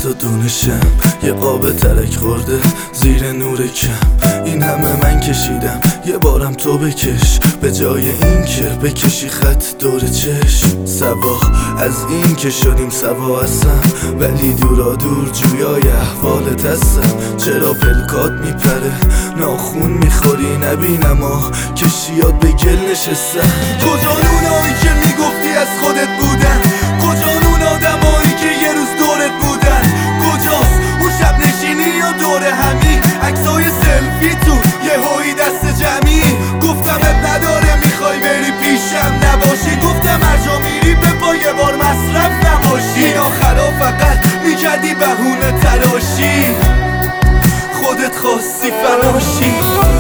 تا دونشم یه قاب ترک خورده زیر نور کم. این همه من کشیدم یه بارم تو بکش، به جای این که بکشی خط دور چشم. سوا از این که شدیم سوا هستم، ولی دورا دور جویای احوالت هستم. چرا پلکات میپره ناخون میخوری نبینم آه کشیات به گل نشستم. کجا اونایی که میگفتی از خودت بودن؟ کجا اون آدمایی که یه روز دورت بودن؟ کجاست اون شب نشینی یا دور همی عکسای سلفی تو یه هایی دست جمعی؟ گفتم ات نداره میخوای بری پیشم نباشی، گفتم هر جا میری به پا یه بار مصرف نباشی. این آخرا فقط میکردی بهونه تراشی، خودت خواستی فناشی.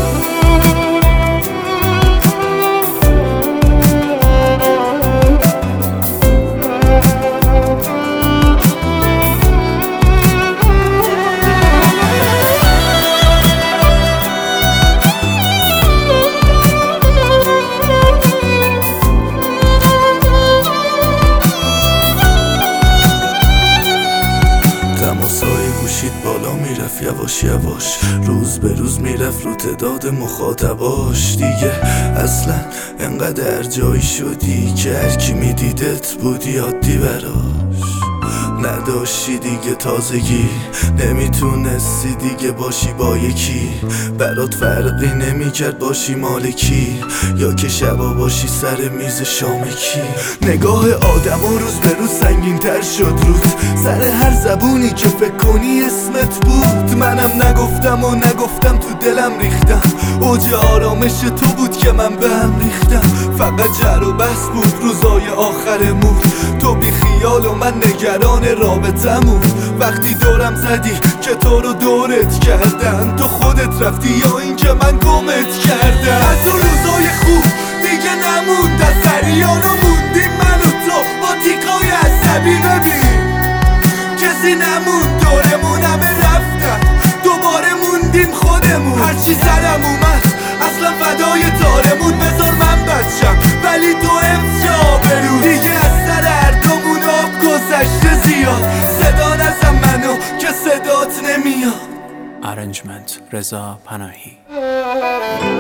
تماسای گوشید بالا میرفت یواش یواش، روز به روز میرفت رو تعداد مخاطباش. دیگه اصلا انقدر جایی شدی که هرکی میدیدت بودی عادی براش. نداشتی دیگه تازگی، نمیتونستی دیگه باشی با یکی. برات فرقی نمیکرد باشی مالکی یا که شبا باشی سر میز شامکی. نگاه آدم و روز به روز سنگین تر شد رود، سر هر زبونی که فکر کنی اسمت بود. منم نگفتم و نگفتم تو دلم ریختم، اوج آرامش تو بود که من به هم ریختم. فقط جر و بحث بود روزای آخرمون، تو بی خیال و من نگران رابطمون. وقتی دورم زدی که تو رو دورت کردن، تو خودت رفتی یا این که من گمت کردم. از اون روزای خوب دیگه نموند، از سریانو موندیم من و تو با تیکای عصبی. ببین کسی نموند دورمون، همه رفتن دوباره موندیم خودمون. هرچی سرم اومد اصلا فدای تارمون، بذار من بچم ولی تو افشا برو. دیگه از سر هر دومون آب گذشته زیاد، صدا نزن منو که صدات نمیاد. Arrangement رضا پناهی.